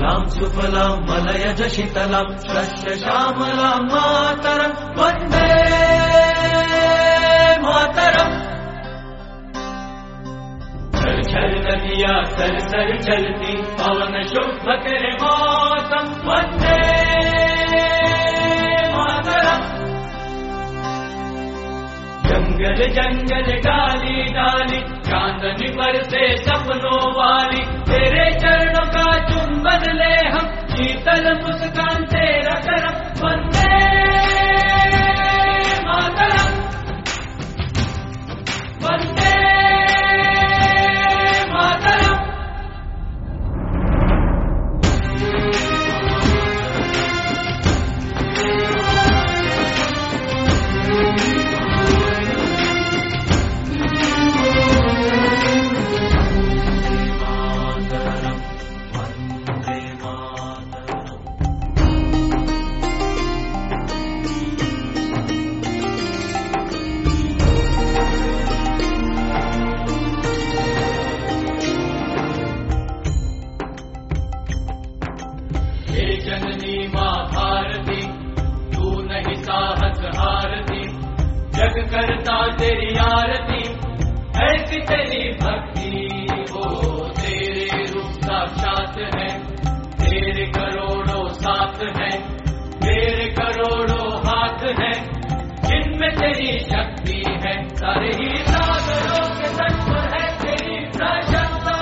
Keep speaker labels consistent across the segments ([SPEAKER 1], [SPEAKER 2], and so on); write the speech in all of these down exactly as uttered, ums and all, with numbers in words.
[SPEAKER 1] सुफलां सुफलां मलयज शीतलां शस्य श्यामलां मातरं वन्दे मातरम्। छल छल नदियाँ सर सर चलती पवन शुभ करे मौसम वन्दे मातरम्। जंगल जंगल डाली डाली चांदनी पर से सपनों वाली तेरे चरणों का चुंबन ले हम शीतल मुस्कान तेरा करम वंदे मातरम वंदे मातरम। जननी माँ भारती तू नहीं साहस हारती जग करता तेरी आरती ऐसी तेरी भक्ति हो तेरे रूप साक्षात है तेरे करोड़ों साथ है तेरे करोड़ों हाथ है जिनमें तेरी शक्ति है सारे ही सागरों के तट पर है तेरी प्रशंसा।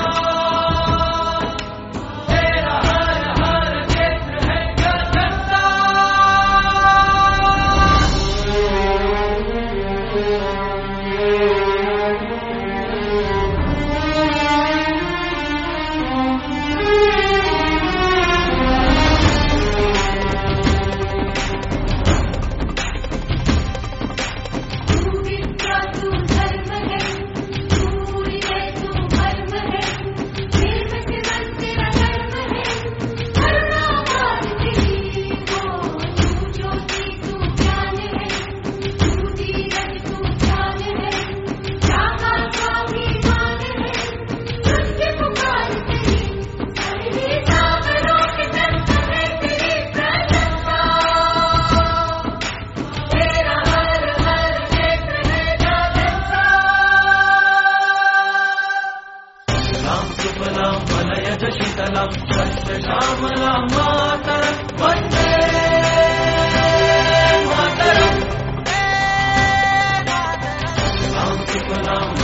[SPEAKER 1] सुफलां मलयज शीतलां शस्य श्यामलां मातरं वन्दे मातरम्। सुफलां सुफलां